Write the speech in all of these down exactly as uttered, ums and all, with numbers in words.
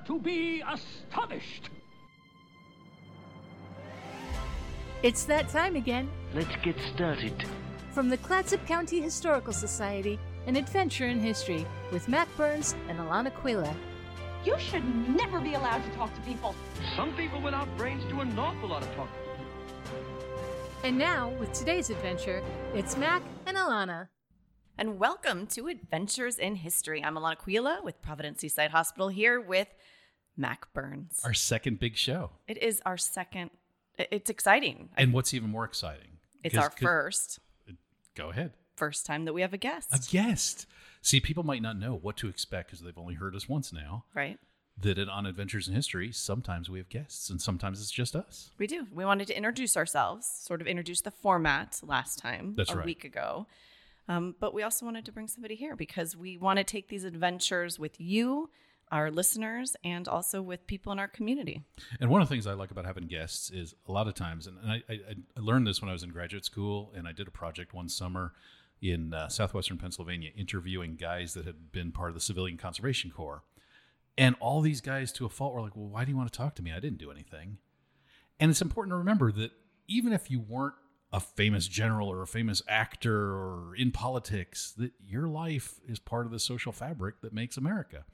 to be astonished. It's that time again. Let's get started. From the Clatsop County Historical Society, an adventure in history with Mac Burns and Alana Quila. You should never be allowed to talk to people. Some people without brains do an awful lot of talking. And now, with today's adventure, it's Mac and Alana. And welcome to Adventures in History. I'm Alana Quila with Providence Seaside Hospital here with Mac Burns. Our second big show. It is our second. It's exciting. And what's even more exciting? It's our first. Go ahead. First time that we have a guest. A guest. See, people might not know what to expect because they've only heard us once now. Right. That it, on Adventures in History, sometimes we have guests and sometimes it's just us. We do. We wanted to introduce ourselves, sort of introduce the format last time, That's a right. week ago. Um, but we also wanted to bring somebody here because we want to take these adventures with you, our listeners, and also with people in our community. And one of the things I like about having guests is a lot of times, and I, I, I learned this when I was in graduate school, and I did a project one summer in uh, southwestern Pennsylvania interviewing guys that had been part of the Civilian Conservation Corps. And all these guys, to a fault, were like, well, why do you want to talk to me? I didn't do anything. And it's important to remember that even if you weren't a famous general or a famous actor or in politics, that your life is part of the social fabric that makes America.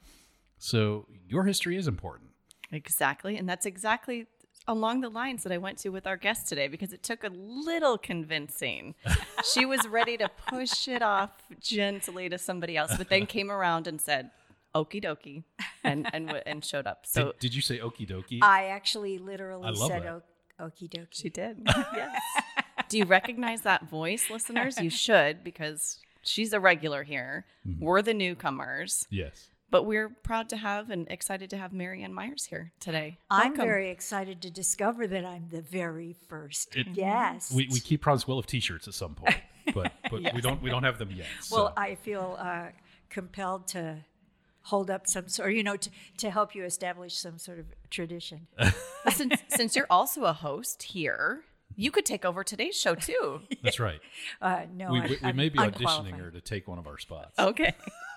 So your history is important. Exactly. And that's exactly along the lines that I went to with our guest today, because it took a little convincing. She was ready to push it off gently to somebody else, but then came around and said, okie dokie, and and and showed up. So Did, did you say okie dokie? I actually literally I love said that. o- okie dokie. she did. Yes. Do you recognize that voice, listeners? You should, because she's a regular here. Mm-hmm. We're the newcomers. Yes. But we're proud to have and excited to have Mary Ann Myers here today. I'm Welcome. very excited to discover that I'm the very first It- guest. We we keep promise will of T-shirts at some point, but but Yes. we don't we don't have them yet. So. Well, I feel uh, compelled to hold up some sort, you know, to, to help you establish some sort of tradition. But since, since you're also a host here, you could take over today's show too. That's right. Uh, no, we I, we, we I'm may be auditioning unqualified. her to take one of our spots. Okay.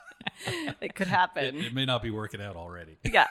It could happen. It, it may not be working out already. Yeah.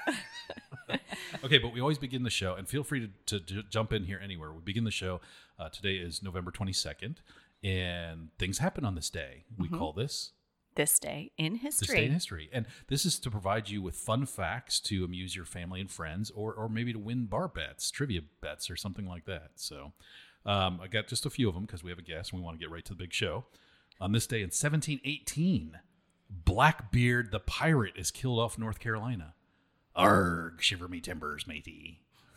Okay, but we always begin the show, and feel free to, to, to jump in here anywhere. We begin the show. Uh, today is November twenty-second, and things happen on this day. We Mm-hmm. call this This day in history. This Day in History. And this is to provide you with fun facts to amuse your family and friends, or or maybe to win bar bets, trivia bets, or something like that. So um, I got just a few of them because we have a guest and we want to get right to the big show. On this day in seventeen eighteen, Blackbeard the pirate is killed off North Carolina. Arg, shiver me timbers, matey.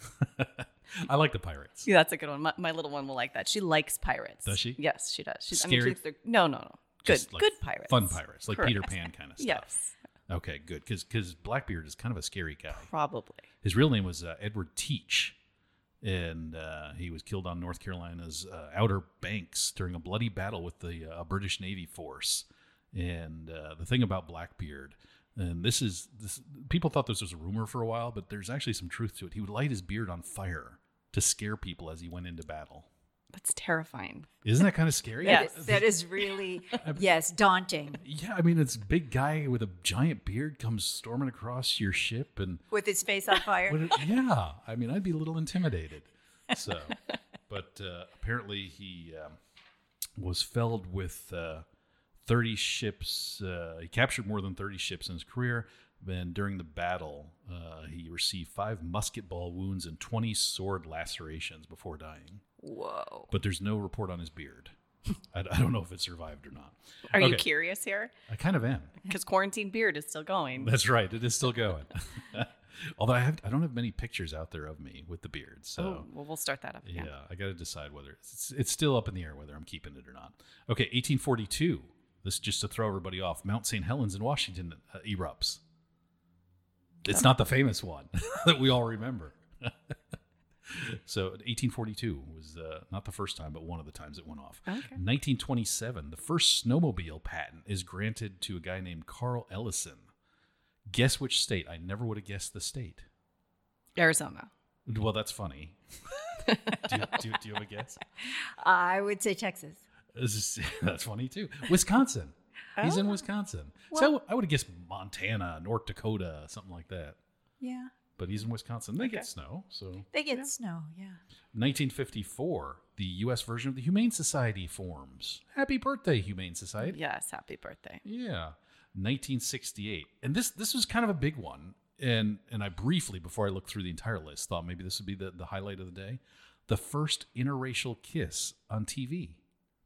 I like the pirates. Yeah, that's a good one. My, my little one will like that. She likes pirates. Does she? Yes, she does. She's, I Scary? mean, she thinks they're, no, no, no. Good, Just like good pirates. Fun pirates, like Peter Correct. Pan kind of stuff. Yes, Okay, good. Because Blackbeard is kind of a scary guy. probably. His real name was uh, Edward Teach, and uh, he was killed on North Carolina's uh, Outer Banks during a bloody battle with the uh, British Navy force. And uh, the thing about Blackbeard, and this is this, people thought this was a rumor for a while, but there's actually some truth to it. He would light his beard on fire to scare people as he went into battle. That's terrifying. Isn't that kind of scary? Yes. That is- that is really, yes, daunting. Yeah, I mean, it's a big guy with a giant beard comes storming across your ship, and With his face on fire. What it- yeah, I mean, I'd be a little intimidated. So, but uh, apparently he um, was felled with uh, thirty ships. Uh, he captured more than thirty ships in his career. And during the battle, uh, he received five musket ball wounds and twenty sword lacerations before dying. Whoa. But there's no report on his beard. I, I don't know if it survived or not. Are you Okay. curious here? I kind of am. Because quarantine beard is still going. That's right. It is still going. Although I have, I don't have many pictures out there of me with the beard. So Oh, well, we'll start that up yeah, again. I got to decide whether it's, it's still up in the air whether I'm keeping it or not. Okay, eighteen forty-two. This just to throw everybody off. Mount Saint Helens in Washington uh, erupts. It's not the famous one that we all remember. So eighteen forty-two was uh, not the first time, but one of the times it went off. Okay. nineteen twenty-seven, the first snowmobile patent is granted to a guy named Carl Ellison. Guess which state? I never would have guessed the state. Arizona. Well, that's funny. do, you, do, you, do you have a guess? I would say Texas. This is, that's funny too. Wisconsin. He's in Wisconsin. so I would have guessed Montana, North Dakota, something like that. Yeah. but he's in Wisconsin. They get snow, so. They get snow, yeah. nineteen fifty-four, the U S version of the Humane Society forms. Happy birthday, Humane Society. Yes, happy birthday. Yeah. nineteen sixty-eight. And this this was kind of a big one. And and I briefly, before I looked through the entire list, thought maybe this would be the, the highlight of the day. The first interracial kiss on T V.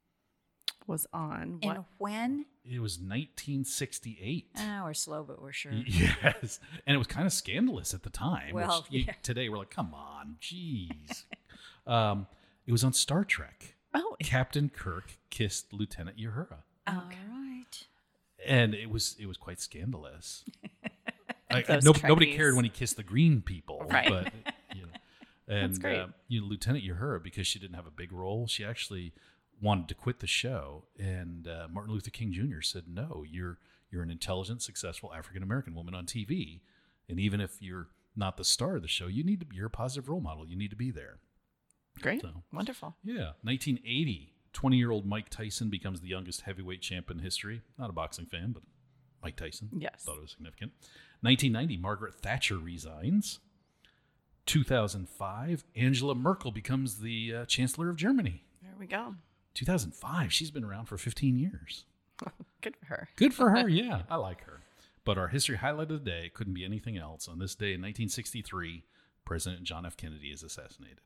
Was on what? And when? It was nineteen sixty-eight. Oh, we're slow, but we're sure. Yes. And it was kind of scandalous at the time. Well, which you, yeah. today we're like, come on, jeez. um, it was on Star Trek. Oh, Captain Kirk kissed Lieutenant Uhura. All right. And it was it was quite scandalous. Like, Those no, nobody Trekkies. cared when he kissed the green people, Right. But you know, and That's great. Uh, you know, Lieutenant Uhura, because she didn't have a big role, she actually wanted to quit the show. And uh, Martin Luther King Junior said, "No, you're you're an intelligent, successful African American woman on T V, and even if you're not the star of the show, you need to you're a positive role model. You need to be there." great. So, Wonderful. yeah, nineteen eighty, twenty-year-old Mike Tyson becomes the youngest heavyweight champ in history. Not a boxing fan, but Mike Tyson. Yes. Thought it was significant. nineteen ninety, Margaret Thatcher resigns. two thousand five, Angela Merkel becomes the uh, Chancellor of Germany. There we go. two thousand five, she's been around for fifteen years. Good for her. Good for her, yeah. I like her. But our history highlight of the day couldn't be anything else. On this day in nineteen sixty-three, President John F. Kennedy is assassinated.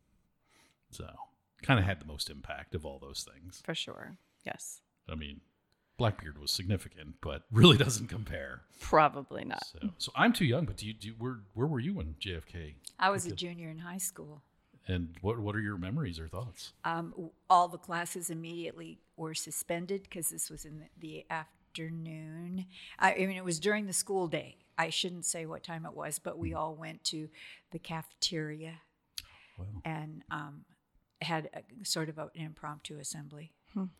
So, kind of had the most impact of all those things. For sure. Yes. I mean, Blackbeard was significant, but really doesn't compare. Probably not. So, so I'm too young, but do you, do you, where, where were you when J F K? I was a junior in high school. And what what are your memories or thoughts? Um, w- all the classes immediately were suspended because this was in the, the afternoon. I, I mean, it was during the school day. I shouldn't say what time it was, but we all went to the cafeteria Wow. and um, had a, sort of an impromptu assembly.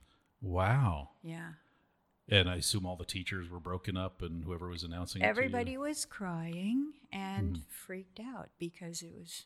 Wow. Yeah. And I assume all the teachers were broken up and whoever was announcing it to you? Everybody was crying and freaked out because it was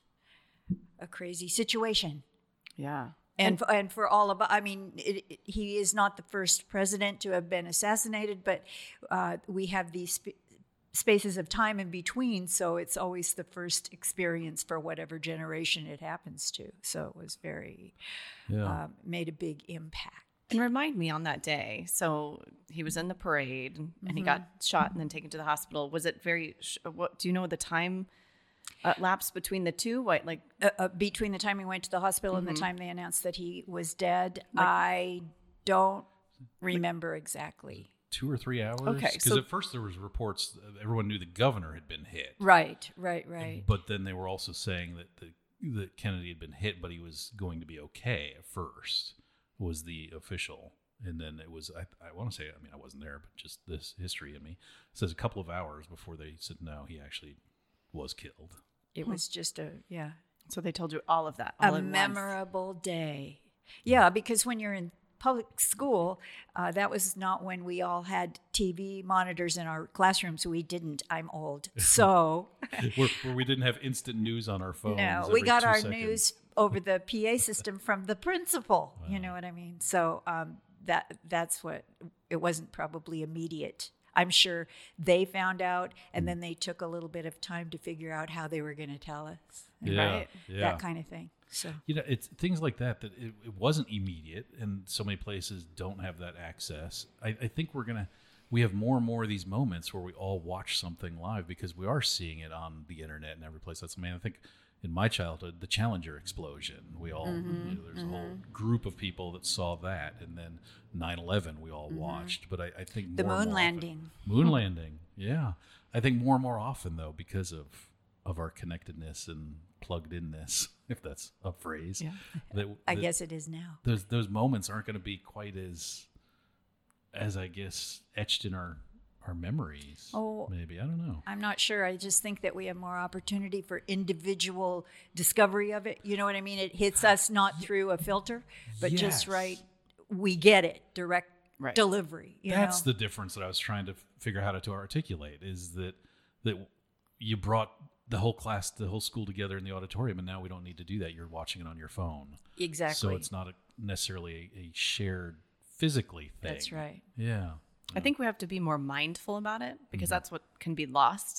a crazy situation. Yeah. And for, and for all of, I mean, it, it, he is not the first president to have been assassinated, but uh, we have these sp- spaces of time in between, so it's always the first experience for whatever generation it happens to. So it was very, Yeah. um, made a big impact. And remind me on that day. So he was in the parade and he got shot and then taken to the hospital. Was it very, sh- what do you know the time uh, lapse between the two? What, like, Uh, uh, between the time he went to the hospital and the time they announced that he was dead, I don't remember exactly. Two or three hours? Okay, Because so- at first there was reports, uh, everyone knew the governor had been hit. Right, right, right. But then they were also saying that, the, that Kennedy had been hit, but he was going to be okay at first, was the official. And then it was, I, I want to say, I mean, I wasn't there, but just this history in me says a couple of hours before they said, no, he actually was killed. It was just a, yeah, so they told you all of that. All a at once. memorable day. Yeah, because when you're in public school, uh, that was not when we all had T V monitors in our classrooms. We didn't. I'm old. So, where, where we didn't have instant news on our phones. no, we every got two our seconds. news over the P A system from the principal. You know what I mean? So um, that that's what, it wasn't probably immediate. I'm sure they found out, and then they took a little bit of time to figure out how they were going to tell us. Yeah, Right? yeah. That kind of thing. So, You know, it's things like that that it, it wasn't immediate, and so many places don't have that access. I, I think we're gonna we have more and more of these moments where we all watch something live because we are seeing it on the internet and every place. That's I mean, I think in my childhood, the Challenger explosion, we all Mm-hmm, you know, there's a whole group of people that saw that, and then nine eleven we all watched. But I, I think Mm-hmm. The more and moon more often- landing. moon landing, yeah. I think more and more often though, because of of our connectedness and plugged inness, if that's a phrase. Yeah. That, I that guess it is now. those those moments aren't going to be quite as as I guess etched in our our memories. Oh. maybe I don't know. I'm not sure. I just think that we have more opportunity for individual discovery of it. You know what I mean? It hits us not through a filter, but Yes. just right. We get it, direct Right. delivery. You That's know? the difference that I was trying to f- figure out how to articulate is that that you brought the whole class, the whole school together in the auditorium, and now we don't need to do that. You're watching it on your phone. Exactly. So it's not a, necessarily a, a shared physically thing. That's right. Yeah. I think we have to be more mindful about it because that's what can be lost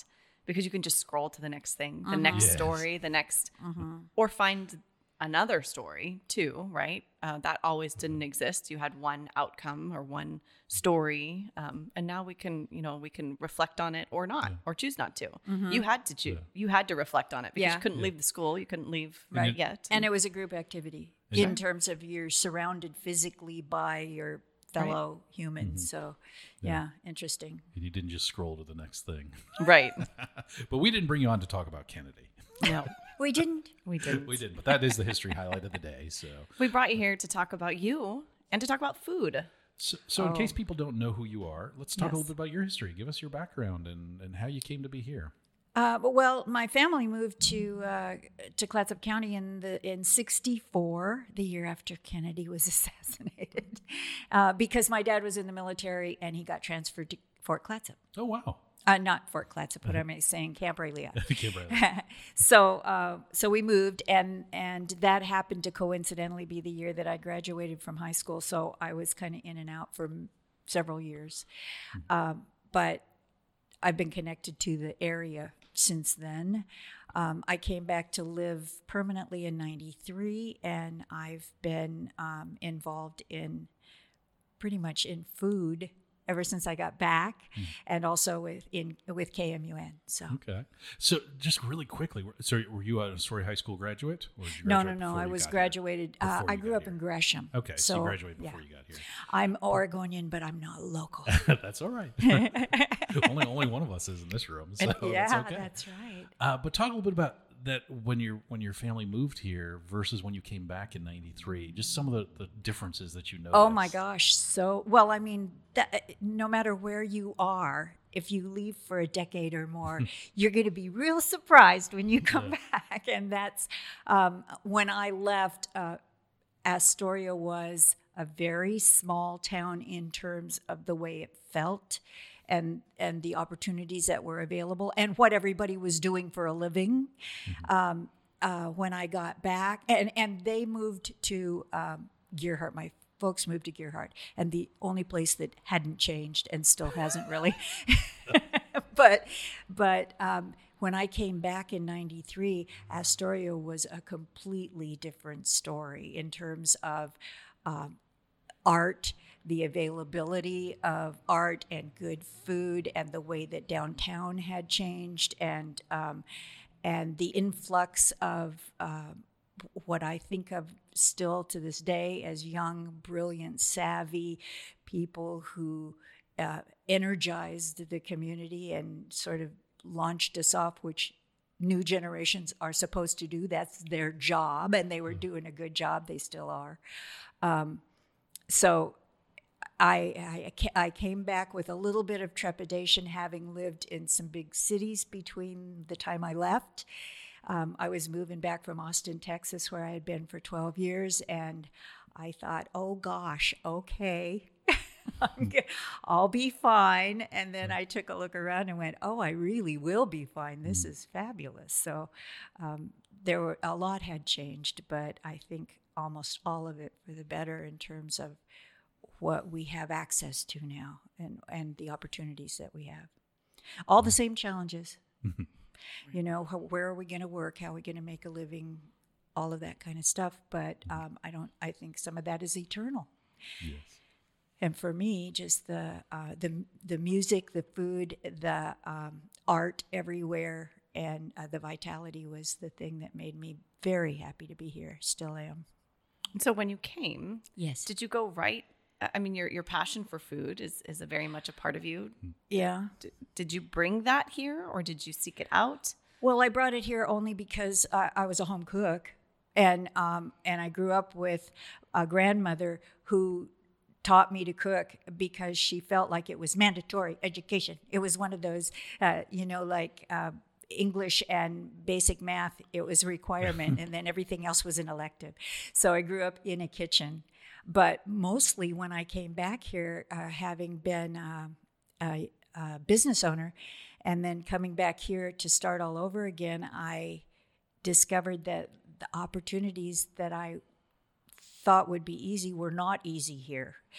because you can just scroll to the next thing, the Mhm. next Yes. story, the next, Mm-hmm. or find another story too, right? Uh, that always didn't exist. You had one outcome or one story, um, and now we can, you know, we can reflect on it or not, or choose not to. You had to choose. Yeah. You had to reflect on it because Yeah. you couldn't Yeah. leave the school. You couldn't leave And it- yet. And it was a group activity Is in that- terms of you're surrounded physically by your fellow humans. So, yeah, interesting. And you didn't just scroll to the next thing. right. But we didn't bring you on to talk about Kennedy. No, We didn't. we didn't. We didn't. But that is the history highlight of the day. So, We brought you here to talk about you and to talk about food. so, so in Oh. case people don't know who you are, let's talk a Yes. little bit about your history. Give us your background and, and how you came to be here. Uh, but well, my family moved to uh, to Clatsop County in the in sixty-four, the year after Kennedy was assassinated, uh, because my dad was in the military and he got transferred to Fort Clatsop. Oh, wow. Uh, not Fort Clatsop. What am I saying? Camp Ray Liotte. Okay, Bradley. so uh, so we moved, and and that happened to coincidentally be the year that I graduated from high school. So I was kind of in and out for m- several years, um, but I've been connected to the area since then. Um, I came back to live permanently in ninety-three, and I've been um, involved in pretty much in food ever since I got back, and also with in with K M U N. So Okay. So just really quickly, were- so were you a Story High School graduate? Or did you no, no, graduate no. before I you was got here? graduated. Uh, Before I you grew got up here. in Gresham. Okay, so, you graduated yeah. before you got here. I'm Oregonian, but I'm not local. That's all right. only only one of us is in this room, so yeah, it's okay. that's right. Uh, but talk a little bit about that when your when your family moved here versus when you came back in ninety-three. Just some of the, the differences that you noticed. Oh my gosh. So, well, I mean, that, no matter where you are, if you leave for a decade or more, you're going to be real surprised when you come back. And that's um, when I left, uh, Astoria was a very small town in terms of the way it felt and and the opportunities that were available and what everybody was doing for a living. Um, uh, when I got back, and, and they moved to um, Gearhart. My folks moved to Gearhart, and the only place that hadn't changed and still hasn't really. but but um, when I came back in ninety-three, Astoria was a completely different story in terms of um, art, the availability of art and good food, and the way that downtown had changed, and um, and the influx of uh, what I think of still to this day as young, brilliant, savvy people who uh, energized the community and sort of launched us off, which new generations are supposed to do. That's their job, and they were doing a good job. They still are. Um, so I, I, I came back with a little bit of trepidation, having lived in some big cities between the time I left. Um, I was moving back from Austin, Texas, where I had been for twelve years, and I thought, oh gosh, okay, I'm g- I'll be fine. And then I took a look around and went, oh, I really will be fine. This is fabulous. So um, there were a lot had changed, but I think almost all of it for the better in terms of what we have access to now and, and the opportunities that we have. All the same challenges. You know, how, where are we going to work? How are we going to make a living? All of that kind of stuff. But um, I don't. I think some of that is eternal. Yes. And for me, just the uh, the the music, the food, the um, art everywhere, and uh, the vitality was the thing that made me very happy to be here. Still am. So when you came, Yes. did you go right? I mean, your your passion for food is is a very much a part of you. Yeah. D- did you bring that here, or did you seek it out? Well, I brought it here only because uh, I was a home cook, and um, and I grew up with a grandmother who taught me to cook because she felt like it was mandatory education. It was one of those, uh, you know, like uh, English and basic math. It was a requirement, and then everything else was an elective. So I grew up in a kitchen. But mostly when I came back here, uh, having been uh, a, a business owner, and then coming back here to start all over again, I discovered that the opportunities that I thought would be easy were not easy here.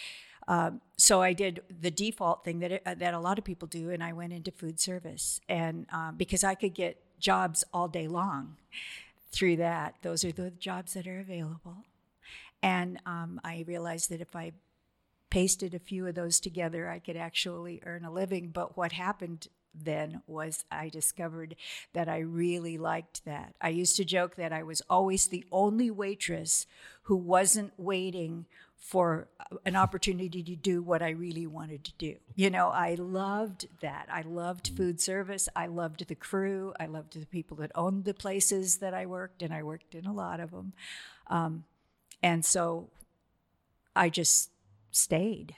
Um, so I did the default thing that it, uh, that a lot of people do, and I went into food service, and um, because I could get jobs all day long through that. Those are the jobs that are available, and um, I realized that if I pasted a few of those together, I could actually earn a living. But what happened then was I discovered that I really liked that. I used to joke that I was always the only waitress who wasn't waiting for an opportunity to do what I really wanted to do. You know, I loved that. I loved food service. I loved the crew. I loved the people that owned the places that I worked, and I worked in a lot of them. Um, and so I just stayed.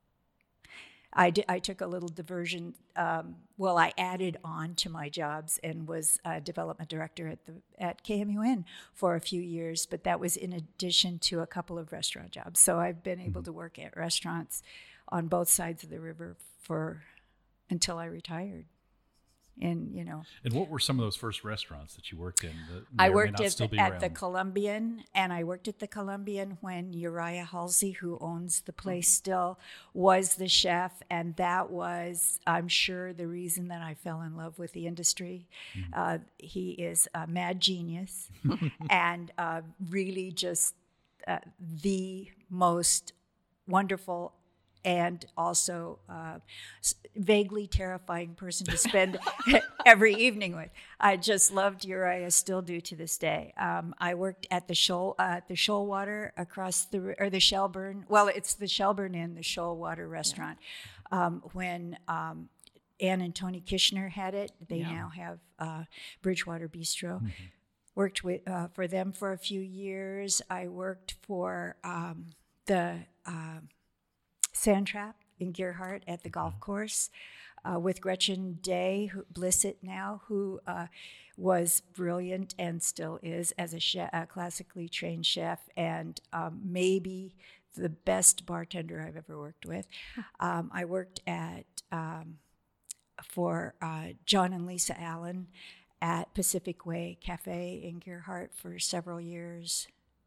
I, did, I took a little diversion. Um, well, I added on to my jobs and was a development director at the at K M U N for a few years, but that was in addition to a couple of restaurant jobs. So I've been able to work at restaurants on both sides of the river for until I retired. And, you know. And what were some of those first restaurants that you worked in? That I may or may worked not at, still the, be at the around? Columbian, and I worked at the Columbian when Uriah Halsey, who owns the place still, was the chef. And that was, I'm sure, the reason that I fell in love with the industry. Mm-hmm. Uh, he is a mad genius and uh, really just uh, the most wonderful and also uh, vaguely terrifying person to spend every evening with. I just loved Uriah, still do to this day. Um, I worked at the Shoal uh, at the Shoalwater across the or the Shelburne. Well, it's the Shelburne Inn, the Shoalwater restaurant. Yeah. Um, when um, Ann and Tony Kishner had it, they yeah. now have uh, Bridgewater Bistro. Mm-hmm. Worked with uh, for them for a few years. I worked for um, the. Uh, Sand Trap in Gerhardt at the golf course uh, with Gretchen Day, who, Blissett now, who uh, was brilliant and still is as a, chef, a classically trained chef, and um, maybe the best bartender I've ever worked with. Um, I worked at um, for uh, John and Lisa Allen at Pacific Way Cafe in Gerhardt for several years.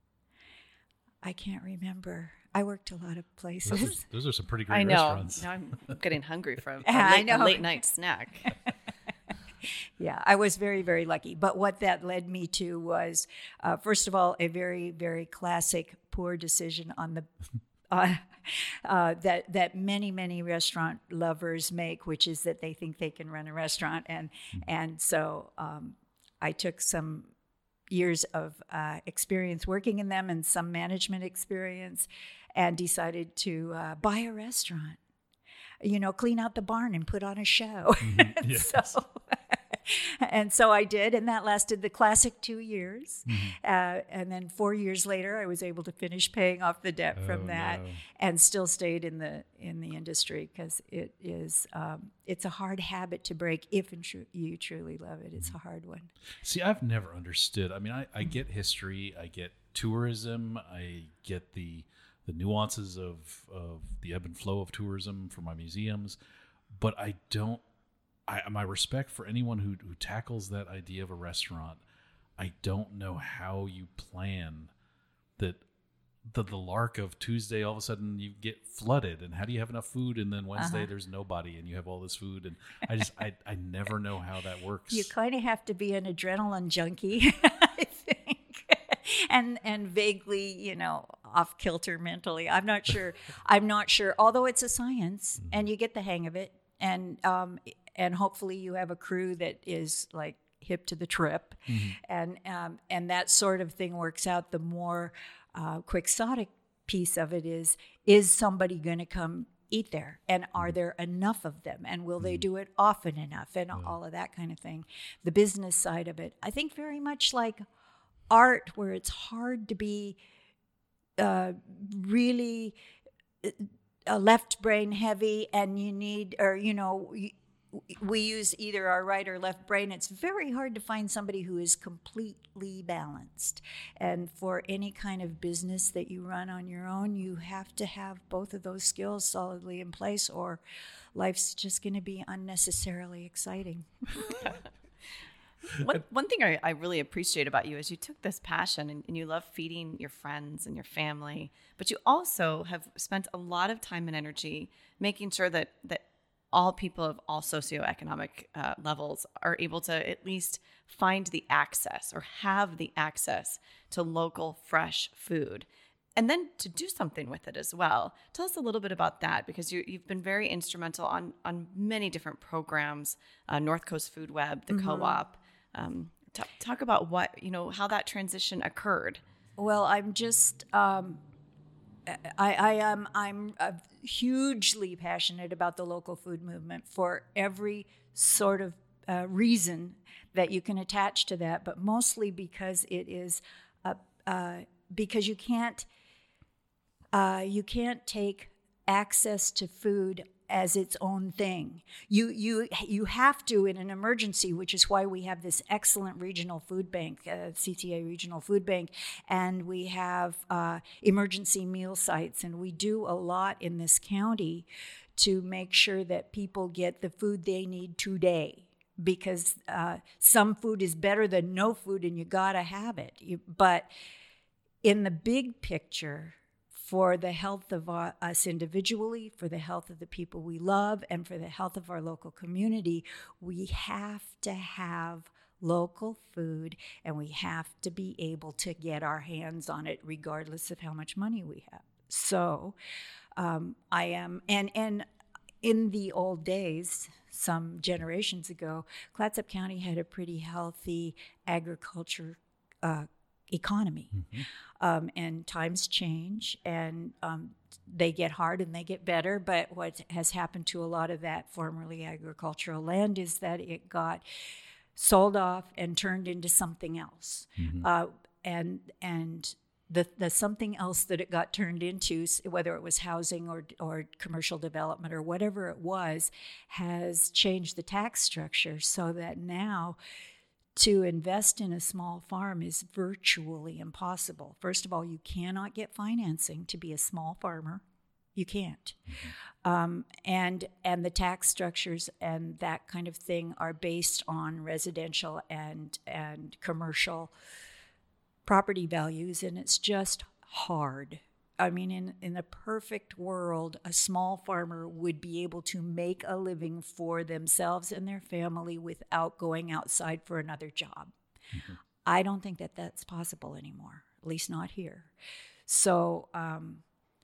I can't remember. I worked a lot of places. Those are, those are some pretty great I know. restaurants. Now I'm getting hungry from a I late, know. a late night snack. Yeah, I was very, very lucky. But what that led me to was, uh, first of all, a very, very classic poor decision on the uh, uh, that that many, many restaurant lovers make, which is that they think they can run a restaurant, and and so um, I took some years of uh, experience working in them and some management experience, and decided to uh, buy a restaurant, you know, clean out the barn and put on a show. Mm-hmm. Yes. so, and so I did, and that lasted the classic two years. Mm-hmm. Uh, and then four years later, I was able to finish paying off the debt oh, from that, no. and still stayed in the in the industry because it is um, it's a hard habit to break if and tr- you truly love it. It's mm-hmm. a hard one. See, I've never understood. I mean, I, I get history, I get tourism, I get the the nuances of of the ebb and flow of tourism for my museums, but I don't. I, my respect for anyone who, who tackles that idea of a restaurant, I don't know how you plan that the, the lark of Tuesday, all of a sudden you get flooded, and how do you have enough food, and then Wednesday uh-huh. there's nobody and you have all this food, and I just, I, I never know how that works. You kind of have to be an adrenaline junkie, I think, and, and vaguely, you know, off kilter mentally. I'm not sure. I'm not sure, although it's a science mm-hmm. and you get the hang of it. And, um, And hopefully you have a crew that is like hip to the trip, mm-hmm. and um, and that sort of thing works out. The more uh, quixotic piece of it is: is somebody going to come eat there, and are there enough of them, and will mm-hmm. they do it often enough, and yeah. all of that kind of thing. The business side of it, I think, very much like art, where it's hard to be uh, really uh, left brain heavy, and you need, or you know. You, we use either our right or left brain. It's very hard to find somebody who is completely balanced. And for any kind of business that you run on your own, you have to have both of those skills solidly in place, or life's just going to be unnecessarily exciting. One, one thing I, I really appreciate about you is you took this passion and, and you love feeding your friends and your family, but you also have spent a lot of time and energy making sure that that all people of all socioeconomic uh, levels are able to at least find the access or have the access to local fresh food, and then to do something with it as well. Tell us a little bit about that, because you, you've been very instrumental on on many different programs, uh, North Coast Food Web, the mm-hmm. co-op. Um, t- talk about what, you know, how that transition occurred. Well, I'm just, um, I, I am, I'm uh, hugely passionate about the local food movement for every sort of uh, reason that you can attach to that, but mostly because it is, uh, uh, because you can't, uh, you can't take access to food as its own thing. You you you have to in an emergency, which is why we have this excellent regional food bank, uh, C T A Regional Food Bank, and we have uh, emergency meal sites, and we do a lot in this county to make sure that people get the food they need today, because uh, some food is better than no food, and you gotta have it. You, but in the big picture, for the health of our, us individually, for the health of the people we love, and for the health of our local community, we have to have local food, and we have to be able to get our hands on it regardless of how much money we have. So um, I am, and, and in the old days, some generations ago, Clatsop County had a pretty healthy agriculture uh, economy. Mm-hmm. Um, and times change, and um, they get hard and they get better. But what has happened to a lot of that formerly agricultural land is that it got sold off and turned into something else. Mm-hmm. Uh, and and the the something else that it got turned into, whether it was housing or or commercial development or whatever it was, has changed the tax structure so that now to invest in a small farm is virtually impossible. First of all, you cannot get financing to be a small farmer. You can't. Mm-hmm. Um, and and the tax structures and that kind of thing are based on residential and and commercial property values, and it's just hard. I mean, in, in a perfect world, a small farmer would be able to make a living for themselves and their family without going outside for another job. Mm-hmm. I don't think that that's possible anymore, at least not here. So, um,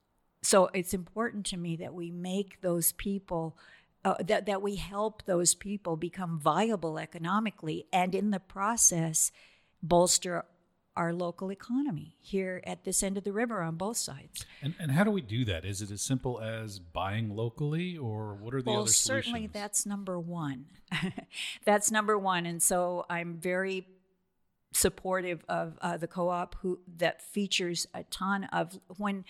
so it's important to me that we make those people, uh, that, that we help those people become viable economically, and in the process, bolster our local economy here at this end of the river on both sides. And, and how do we do that? Is it as simple as buying locally, or what are the well, other solutions? Well, certainly that's number one. That's number one. And so I'm very supportive of uh, the co-op who that features a ton of, when,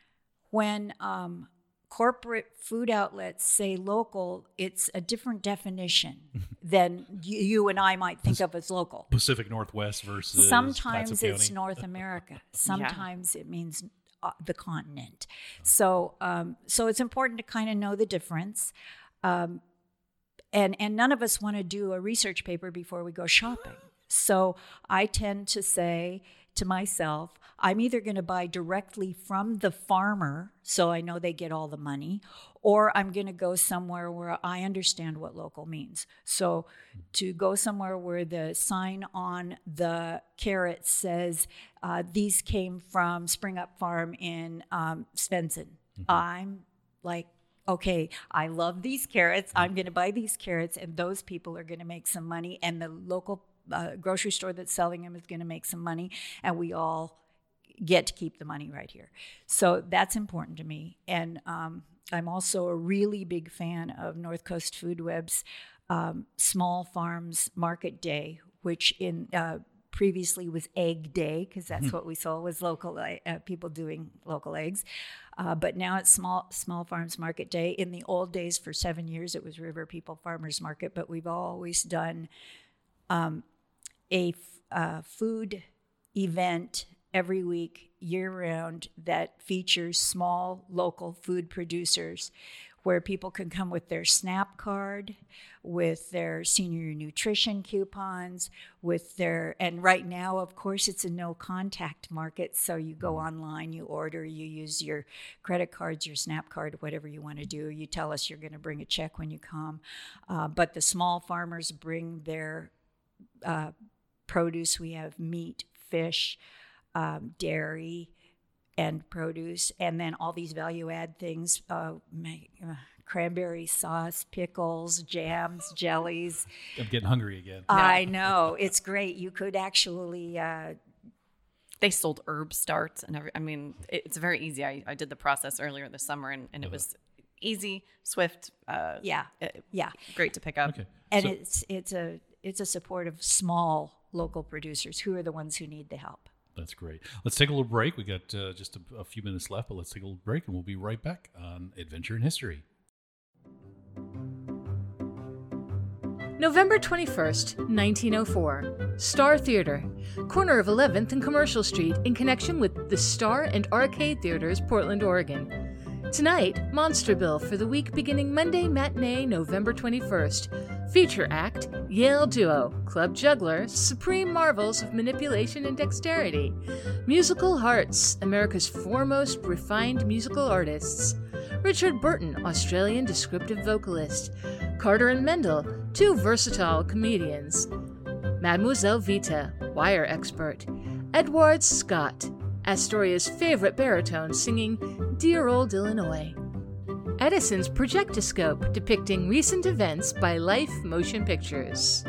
when um, corporate food outlets say local, it's a different definition than you, you and I might think of as local. Pacific Northwest versus Sometimes Clatsop it's County. North America. Sometimes yeah. it means uh, the continent. So, um, so it's important to kind of know the difference. Um, and and none of us want to do a research paper before we go shopping. So I tend to say to myself, I'm either going to buy directly from the farmer, so I know they get all the money, or I'm going to go somewhere where I understand what local means. So to go somewhere where the sign on the carrot says, uh, these came from Spring Up Farm in um, Svensson. Mm-hmm. I'm like, okay, I love these carrots. I'm going to buy these carrots, and those people are going to make some money, and the local uh, grocery store that's selling them is going to make some money, and we all get to keep the money right here. So that's important to me. And um, I'm also a really big fan of North Coast Food Web's um, Small Farms Market Day, which in uh, previously was Egg Day, because that's mm-hmm. what we saw was local uh, people doing local eggs. Uh, but now it's Small Small Farms Market Day. In the old days, for seven years, it was River People Farmers Market, but we've always done um, a f- uh, food event every week, year-round, that features small local food producers, where people can come with their SNAP card, with their senior nutrition coupons, with their, and right now, of course, it's a no contact market. So you go online, you order, you use your credit cards, your SNAP card, whatever you want to do. You tell us you're going to bring a check when you come. Uh, but the small farmers bring their uh, produce. We have meat, fish, um, dairy, and produce, and then all these value add things, uh, make, uh, cranberry sauce, pickles, jams, jellies. I'm getting hungry again. I know. It's great. You could actually... Uh, they sold herb starts and every, I mean, it, it's very easy. I, I did the process earlier this summer, and, and it was easy, swift. Uh, yeah, uh, yeah. Great to pick up. Okay. And So- it's it's a it's a support of small local producers who are the ones who need the help. That's great. Let's take a little break. We got uh, just a, a few minutes left, but let's take a little break, and we'll be right back on Adventure in History. November twenty-first, nineteen oh four. Star Theater, corner of eleventh and Commercial Street, in connection with the Star and Arcade Theaters, Portland, Oregon. Tonight, Monster Bill for the week beginning Monday matinee, November twenty-first. Feature act, Yale Duo, Club Juggler, Supreme Marvels of Manipulation and Dexterity. Musical Hearts, America's foremost refined musical artists. Richard Burton, Australian descriptive vocalist. Carter and Mendel, two versatile comedians. Mademoiselle Vita, wire expert. Edward Scott, Astoria's favorite baritone, singing Dear Old Illinois. Edison's projectoscope, depicting recent events by Life Motion Pictures.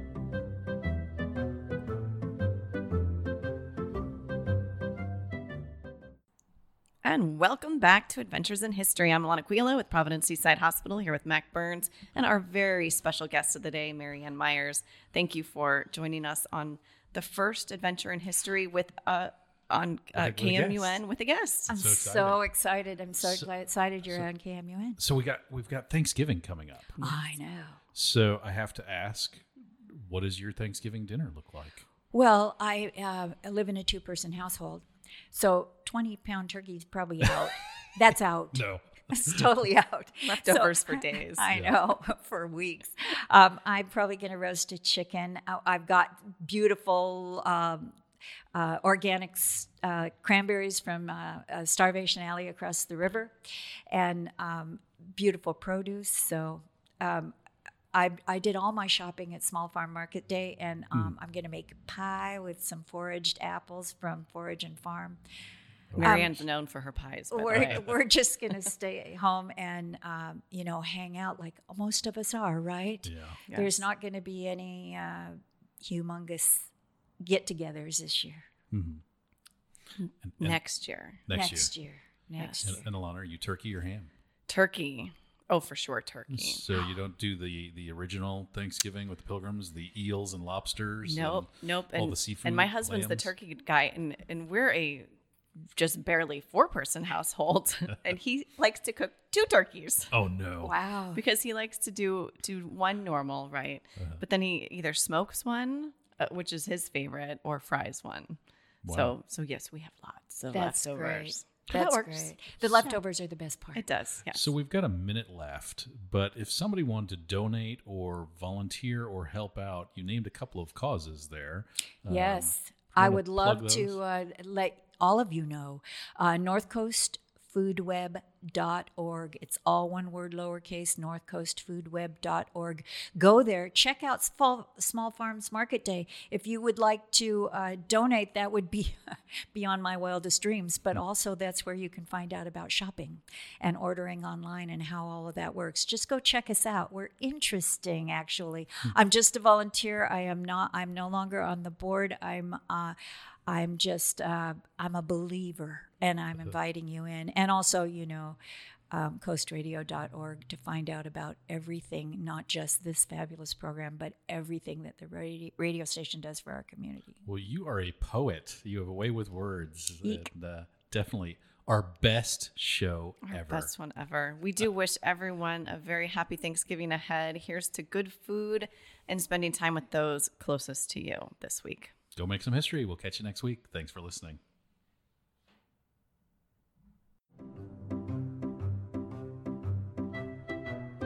And welcome back to Adventures in History. I'm Alana Quila with Providence Seaside Hospital, here with Mac Burns and our very special guest of the day, Marianne Myers. Thank you for joining us on the first Adventure in History with uh, on uh, With a- with a K M U N guest. with a guest. I'm So so, excited. excited. I'm so, So- glad- excited you're on K M U N. So we got we've got Thanksgiving coming up. I know. So I have to ask, what does your Thanksgiving dinner look like? Well, I uh, live in a two-person household, so twenty-pound turkey is probably out. That's out. No. It's totally out. Leftovers So- for days. I Yeah. know, for weeks. Um, I'm probably going to roast a chicken. I- I've got beautiful um, uh, organic uh, cranberries from uh, uh, Starvation Alley across the river, and um, beautiful produce. So um, I, I did all my shopping at Small Farm Market Day, and um, I'm going to make pie with some foraged apples from Forage and Farm. Marianne's known for her pies, by the We're, way. we're just going to stay home and, um, you know, hang out like most of us are, right? Yeah. Yes. There's not going to be any uh, humongous get-togethers this year. Mhm. And, and Next year. next, Next year. year. Next Yes. year. And, and Alana, are you turkey or ham? Turkey. Oh, for sure, turkey. So you don't do the the original Thanksgiving with the Pilgrims, the eels and lobsters. Nope, and nope. all And, the seafood. and my husband's lambs? the turkey guy, and, and we're a just barely four-person household, and he likes to cook two turkeys Oh no! Wow. because he likes to do do one normal, right? Uh-huh. But then he either smokes one, uh, which is his favorite, or fries one. Wow. So so yes, we have lots of That's leftovers. great. But That's that works. great. The leftovers are the best part. It does. Yes. So we've got a minute left, but if somebody wanted to donate or volunteer or help out, you named a couple of causes there. Um, Yes. you I wanna would plug love those? to uh, let all of you know. Uh, North Coast food web dot org. It's all one word, lowercase, north coast food web dot org. Go there. Check out Small, Small Farms Market Day. If you would like to uh, donate, that would be beyond my wildest dreams. But also that's where you can find out about shopping and ordering online and how all of that works. Just go check us out. We're interesting, actually. I'm just a volunteer. I am not, I'm no longer on the board. I'm, uh, I'm just, uh, I'm a believer, and I'm inviting you in. And also, you know, um, coast radio dot org to find out about everything, not just this fabulous program, but everything that the radio, radio station does for our community. Well, you are a poet. You have a way with words, Eek. and uh, definitely our best show Our ever. best one ever. We do wish everyone a very happy Thanksgiving ahead. Here's to good food and spending time with those closest to you this week. Go make some history. We'll catch you next week. Thanks for listening.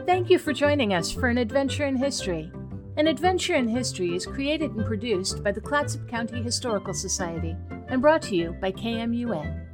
Thank you for joining us for An Adventure in History. An Adventure in History is created and produced by the Clatsop County Historical Society and brought to you by K M U N.